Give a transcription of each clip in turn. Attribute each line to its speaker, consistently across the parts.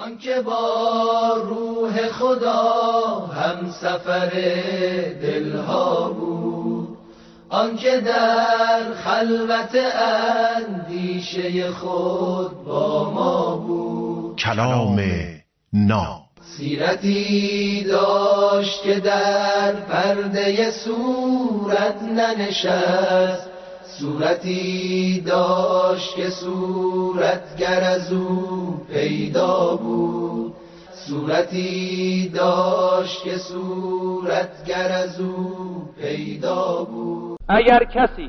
Speaker 1: آنکه با روح خدا هم سفر دلها بود، آنکه در خلوت اندیشه خود با ما بود.
Speaker 2: کلام ناب
Speaker 1: سیرتی داشت که در پرده صورت ننشست، صورتی داشت که صورتگر از او پیدا بود، صورتی داشت که صورتگر از او پیدا بود.
Speaker 3: اگر کسی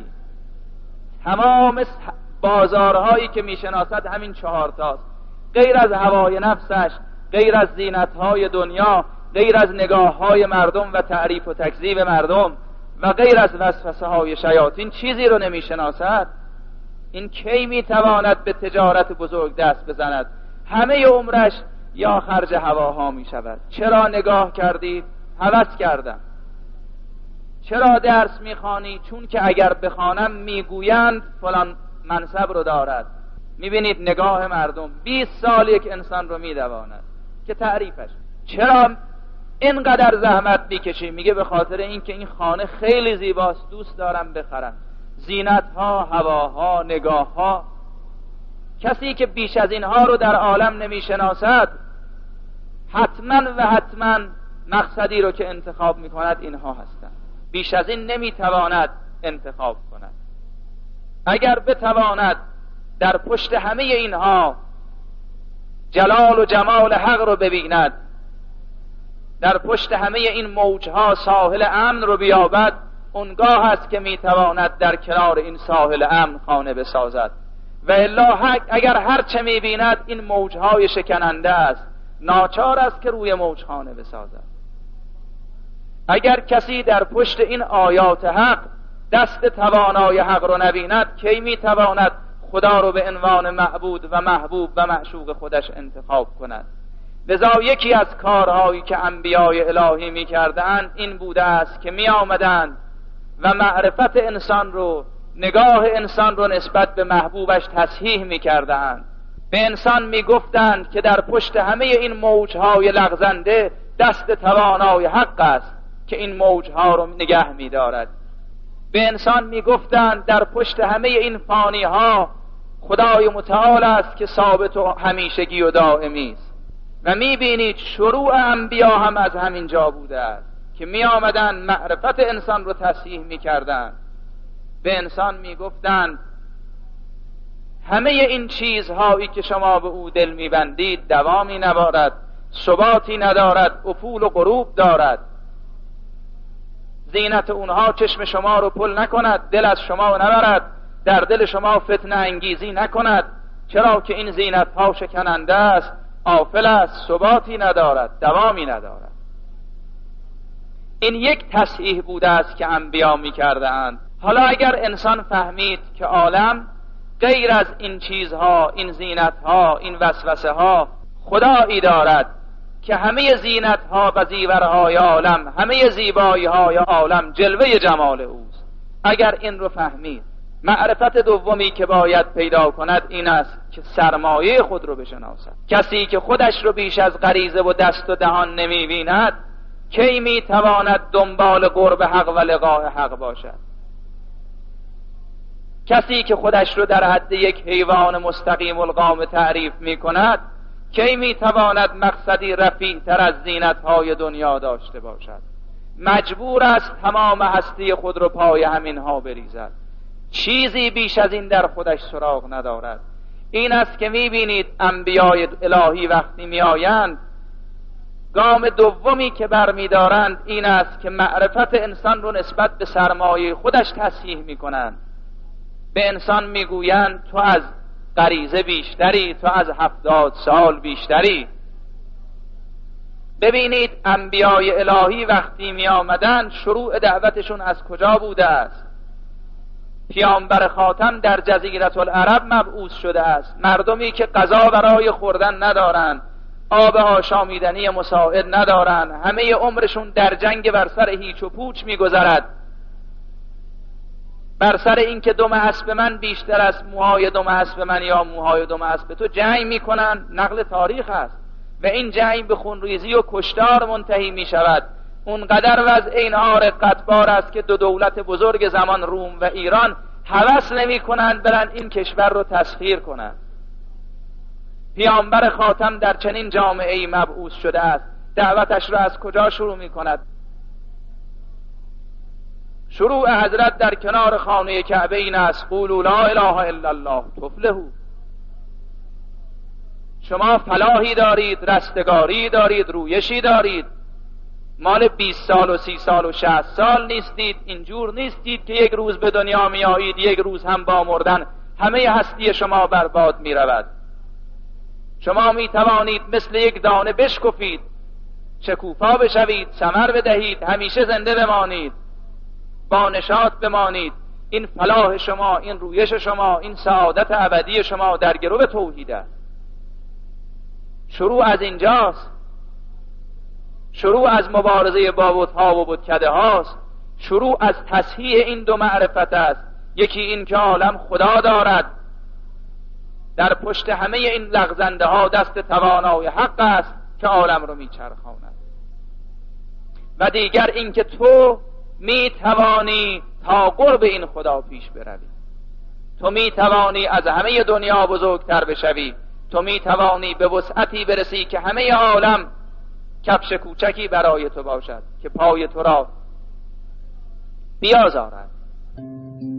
Speaker 3: تمام بازارهایی که میشناسد همین 4 تاست، غیر از هوای نفسش، غیر از زینتهای دنیا، غیر از نگاههای مردم و تعریف و تکذیب مردم و غیر از وسوسه های شیاطین چیزی رو نمیشناسد، این کی میتواند به تجارت بزرگ دست بزند؟ همه عمرش یا خرج هواها میشود. چرا نگاه کردید؟ هوس کردم. چرا درس میخوانی؟ چون که اگر بخوانم میگویند فلان منصب رو دارد. میبینید نگاه مردم 20 سال یک انسان رو میدواند که تعریفش. چرا اینقدر زحمت میکشی؟ میگه به خاطر اینکه این خانه خیلی زیباست، دوست دارم بخرم. زینتها، هواها، نگاهها. کسی که بیش از اینها رو در عالم نمیشناسد حتما و حتما مقصدی رو که انتخاب میکند اینها هستند. بیش از این نمیتواند انتخاب کند. اگر بتواند در پشت همه اینها جلال و جمال حق رو ببیند، در پشت همه این موجها ساحل امن رو بیابد، اونگاه است که میتواند در کنار این ساحل امن خانه بسازد. و الا اگر هر چه میبیند این موجهای شکننده است، ناچار است که روی موج خانه بسازد. اگر کسی در پشت این آیات حق دست توانای حق رو نبیند، کی میتواند خدا رو به عنوان معبود و محبوب و معشوق خودش انتخاب کند؟ لذا یکی از کارهایی که انبیای الهی میکردند این بوده است که میآمدند و معرفت انسان رو، نگاه انسان رو نسبت به محبوبش تصحیح میکردند. به انسان میگفتند که در پشت همه این موجهای لغزنده دست توانای حق است که این موجها رو نگه میدارد. به انسان میگفتند در پشت همه این فانیها خدای متعال است که ثابت و همیشگی و دائمی است. و میبینید شروع انبیا هم از همین جا بوده است که میآمدند معرفت انسان رو تصحیح میکردند. به انسان میگفتند همه این چیزهایی که شما به او دل میبندید دوامی ندارد، ثباتی ندارد، افول و غروب دارد. زینت اونها چشم شما رو پل نکند، دل از شما نبرد، در دل شما فتنه انگیزی نکند، چرا که این زینت ها شکننده است، آفل است، ثباتی ندارد، دوامی ندارد. این یک تصحیح بوده است که انبیا می‌کردند. حالا اگر انسان فهمید که عالم غیر از این چیزها، این زینتها، این وسوسه ها خدایی دارد که همه زینتها و زیورهای عالم، همه زیبایی‌های عالم جلوه جمال اوست، اگر این رو فهمید، معرفت دومی که باید پیدا کند این است که سرمایه خود رو بشناسد. کسی که خودش رو بیش از غریزه و دست و دهان نمی‌بیند، کی می‌تواند دنبال قرب حق و لقاء حق باشد؟ کسی که خودش رو در حد یک حیوان مستقیم القامه تعریف می‌کند، کی می‌تواند مقصدی رفیع تر از زینت‌های دنیا داشته باشد؟ مجبور است تمام هستی خود رو پای همینها بریزد. چیزی بیش از این در خودش سراغ ندارد. این است که می‌بینید انبیای الهی وقتی می‌آیند، گام دومی که برمی‌دارند این است که معرفت انسان رو نسبت به سرمایه خودش تصحیح می‌کنند. به انسان میگویند تو از غریزه بیشتری، تو از 70 سال بیشتری. ببینید انبیای الهی وقتی می آمدن شروع دعوتشون از کجا بوده است؟ پیامبر خاتم در جزیره العرب مبعوث شده است. مردمی که غذا برای خوردن ندارند، آب آشامیدنی مساعد ندارند، همه عمرشون در جنگ بر سر هیچ و پوچ می‌گذرد، بر سر این که دم اسب من بیشتر از موهای دم اسب من یا موهای دم اسب تو جنگ میکنن. نقل تاریخ است. و این جنگ به خونریزی و کشتار منتهی می شود. اونقدر وضع اینها رقتبار است که دو دولت بزرگ زمان روم و ایران هوس نمی کنند برن این کشور رو تسخیر کنند. پیامبر خاتم در چنین جامعه‌ای مبعوث شده است. دعوتش را از کجا شروع می کند؟ شروع حضرت در کنار خانه کعبه این است: قولوا لا اله الا الله تفلحوا. شما فلاحی دارید، رستگاری دارید، رویشی دارید. مال 20 سال و 30 سال و 60 سال نیستید. اینجور نیستید که یک روز به دنیا می آیید، یک روز هم با مردن همه هستی شما برباد می رود. شما می توانید مثل یک دانه بشکفید، شکوفا بشوید، ثمر بدهید، همیشه زنده بمانید، با نشاط بمانید. این فلاح شما، این رویش شما، این سعادت ابدی شما در گرو توحید است. شروع از اینجاست. شروع از مبارزه با بت‌ها و بتکده هاست. شروع از تصحیح این دو معرفت است. یکی این که عالم خدا دارد، در پشت همه این لغزنده ها دست توانای حق است که عالم رو میچرخاند. و دیگر این که تو میتوانی تا قرب این خدا پیش بروی. تو میتوانی از همه دنیا بزرگتر بشوی. تو میتوانی به وسعتی برسی که همه عالم کفش کوچکی برای تو باشد که پای تو را بیازارد.